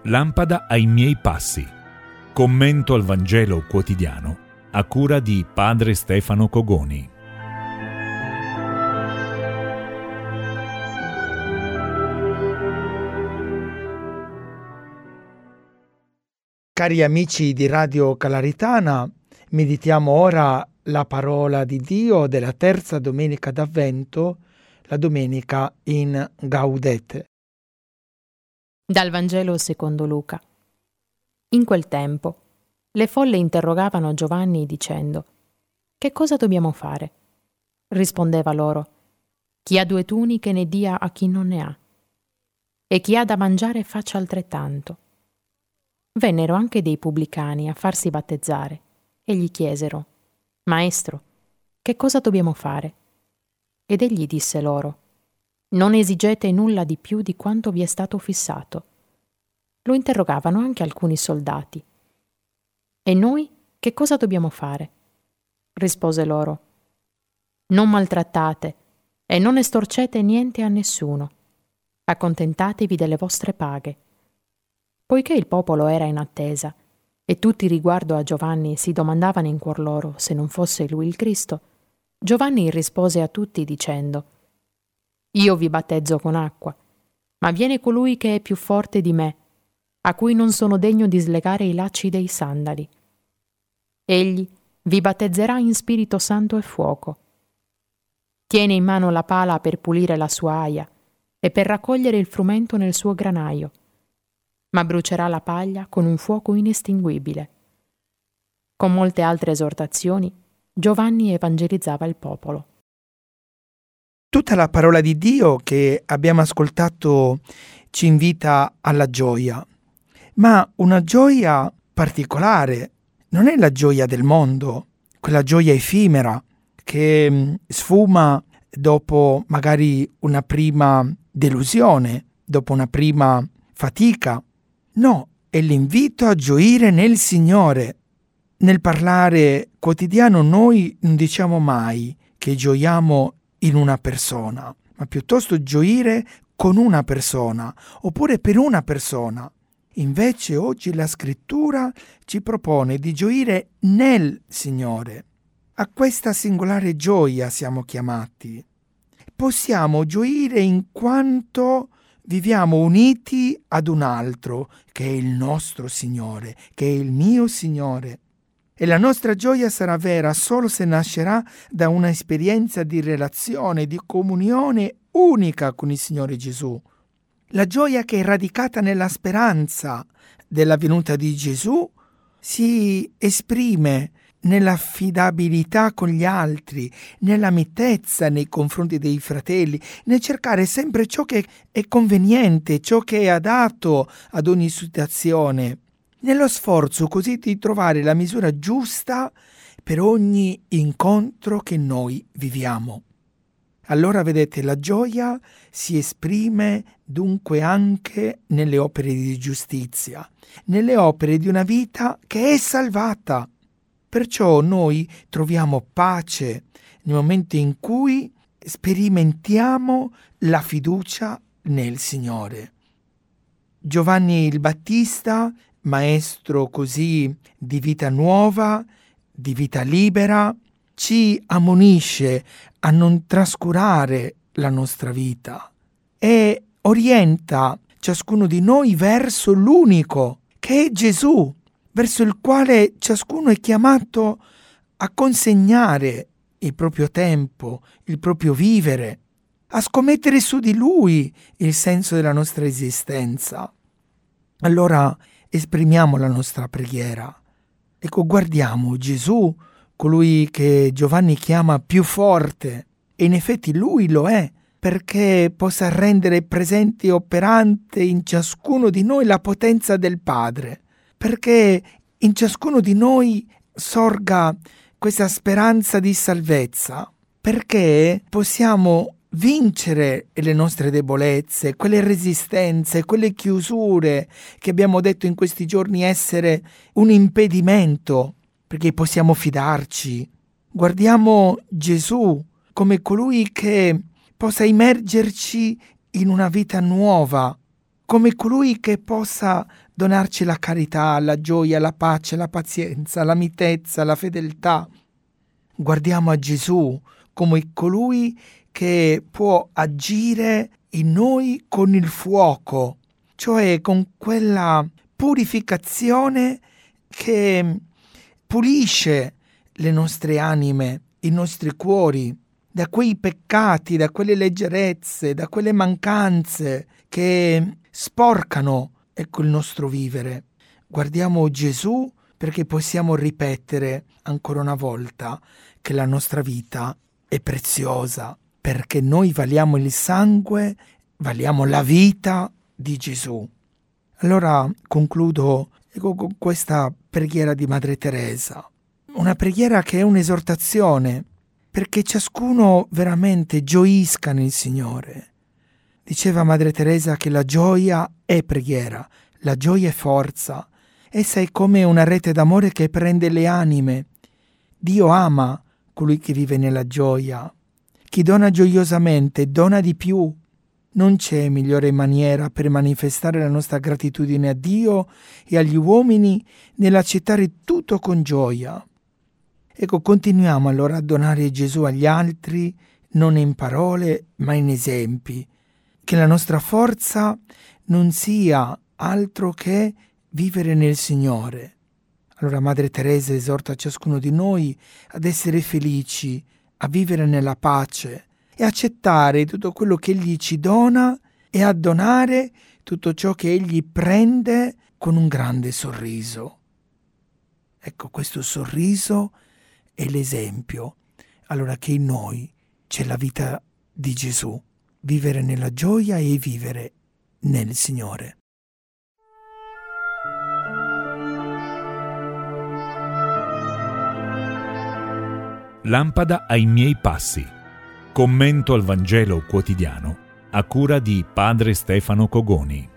lampada ai miei passi. Commento al Vangelo quotidiano a cura di Padre Stefano Cogoni. Cari amici di Radio Calaritana, meditiamo ora la parola di Dio della terza domenica d'Avvento, la domenica in Gaudete. Dal Vangelo secondo Luca. In quel tempo le folle interrogavano Giovanni dicendo: «Che cosa dobbiamo fare?» Rispondeva loro: «Chi ha 2 tuniche ne dia a chi non ne ha, e chi ha da mangiare faccia altrettanto». Vennero anche dei pubblicani a farsi battezzare e gli chiesero: «Maestro, che cosa dobbiamo fare?» Ed egli disse loro: «Non esigete nulla di più di quanto vi è stato fissato». Lo interrogavano anche alcuni soldati: «E noi che cosa dobbiamo fare?» Rispose loro: «Non maltrattate e non estorcete niente a nessuno. Accontentatevi delle vostre paghe». Poiché il popolo era in attesa e tutti riguardo a Giovanni si domandavano in cuor loro se non fosse lui il Cristo, Giovanni rispose a tutti dicendo: «Io vi battezzo con acqua, ma viene colui che è più forte di me, a cui non sono degno di slegare i lacci dei sandali. Egli vi battezzerà in Spirito Santo e fuoco. Tiene in mano la pala per pulire la sua aia e per raccogliere il frumento nel suo granaio, ma brucerà la paglia con un fuoco inestinguibile». Con molte altre esortazioni, Giovanni evangelizzava il popolo. Tutta la parola di Dio che abbiamo ascoltato ci invita alla gioia, ma una gioia particolare. Non è la gioia del mondo, quella gioia effimera che sfuma dopo magari una prima delusione, dopo una prima fatica. No, è l'invito a gioire nel Signore. Nel parlare quotidiano noi non diciamo mai che gioiamo in una persona, ma piuttosto gioire con una persona, oppure per una persona. Invece oggi la Scrittura ci propone di gioire nel Signore. A questa singolare gioia siamo chiamati. Possiamo gioire in quanto viviamo uniti ad un altro, che è il nostro Signore, che è il mio Signore. E la nostra gioia sarà vera solo se nascerà da una esperienza di relazione, di comunione unica con il Signore Gesù. La gioia che è radicata nella speranza della venuta di Gesù si esprime nell'affidabilità con gli altri, nella mitezza nei confronti dei fratelli, nel cercare sempre ciò che è conveniente, ciò che è adatto ad ogni situazione, nello sforzo così di trovare la misura giusta per ogni incontro che noi viviamo. Allora vedete, la gioia si esprime dunque anche nelle opere di giustizia, nelle opere di una vita che è salvata. Perciò noi troviamo pace nel momento in cui sperimentiamo la fiducia nel Signore. Giovanni il Battista, maestro così di vita nuova, di vita libera, ci ammonisce a non trascurare la nostra vita e orienta ciascuno di noi verso l'unico, che è Gesù, verso il quale ciascuno è chiamato a consegnare il proprio tempo, il proprio vivere, a scommettere su di Lui il senso della nostra esistenza. Allora esprimiamo la nostra preghiera. Ecco, guardiamo Gesù, colui che Giovanni chiama più forte, e in effetti Lui lo è, perché possa rendere presente e operante in ciascuno di noi la potenza del Padre, perché in ciascuno di noi sorga questa speranza di salvezza, perché possiamo vincere le nostre debolezze, quelle resistenze, quelle chiusure che abbiamo detto in questi giorni essere un impedimento, perché possiamo fidarci. Guardiamo Gesù come colui che possa immergerci in una vita nuova, come colui che possa donarci la carità, la gioia, la pace, la pazienza, la mitezza, la fedeltà. Guardiamo a Gesù come colui che può agire in noi con il fuoco, cioè con quella purificazione che pulisce le nostre anime, i nostri cuori, da quei peccati, da quelle leggerezze, da quelle mancanze che sporcano, il nostro vivere. Guardiamo Gesù perché possiamo ripetere ancora una volta che la nostra vita è preziosa, perché noi valiamo il sangue, valiamo la vita di Gesù. Allora concludo con questa preghiera di Madre Teresa, una preghiera che è un'esortazione perché ciascuno veramente gioisca nel Signore. Diceva Madre Teresa che la gioia è preghiera, la gioia è forza. Essa è come una rete d'amore che prende le anime. Dio ama colui che vive nella gioia. Chi dona gioiosamente dona di più. Non c'è migliore maniera per manifestare la nostra gratitudine a Dio e agli uomini nell'accettare tutto con gioia. Continuiamo allora a donare Gesù agli altri, non in parole, ma in esempi. Che la nostra forza non sia altro che vivere nel Signore. Allora Madre Teresa esorta ciascuno di noi ad essere felici, a vivere nella pace e accettare tutto quello che Egli ci dona e a donare tutto ciò che Egli prende con un grande sorriso. Questo sorriso è l'esempio. Allora che in noi c'è la vita di Gesù, vivere nella gioia e vivere nel Signore. Lampada ai miei passi. Commento al Vangelo quotidiano a cura di Padre Stefano Cogoni.